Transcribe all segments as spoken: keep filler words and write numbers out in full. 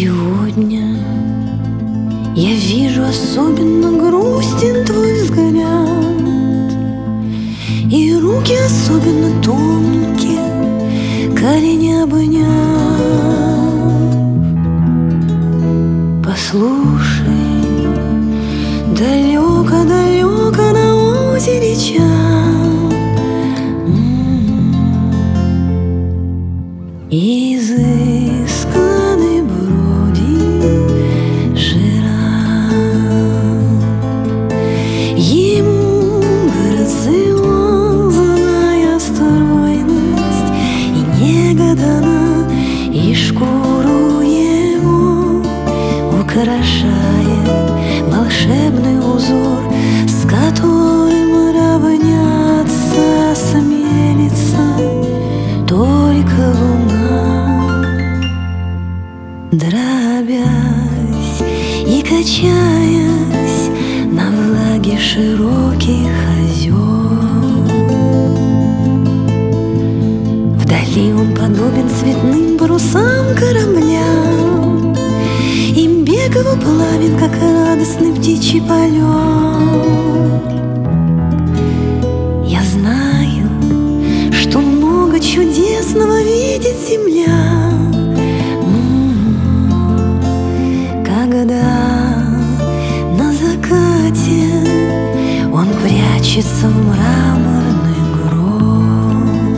Сегодня я вижу, особенно грустен твой взгляд, и руки особенно тонкие, колени обняв. Послушай, далеко-далеко на озере чат, изысканный бродит жираф. Ему грациозная стройность и нега дана, и шкуру его украшает волшебный узор, с которым равняться осмелится только луна. Дробясь и качаясь на влаге широких озер, вдали он подобен цветным парусам корабля, и бег его плавен, как радостный птичий полет. Я знаю, что много чудесного видит земля, когда на закате он прячется в мраморный гроб.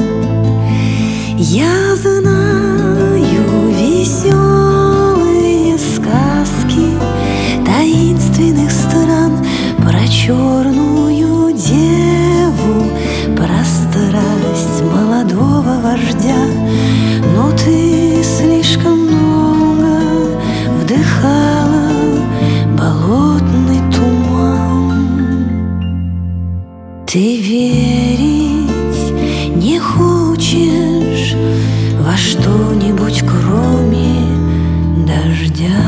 Я знаю веселые сказки таинственных стран про черную деву, про страсть молодого вождя, но ты слишком много вдыхала болотный туман. Ты верить не хочешь во что-нибудь, кроме дождя.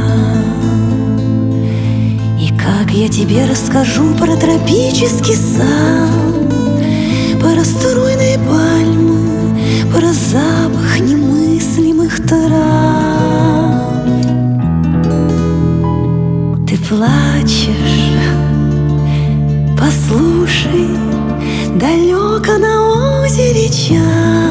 И как я тебе расскажу про тропический сад, про струйные пальмы, про запах немыслимых трав. Ты плачешь, послушай, далеко на озере чат.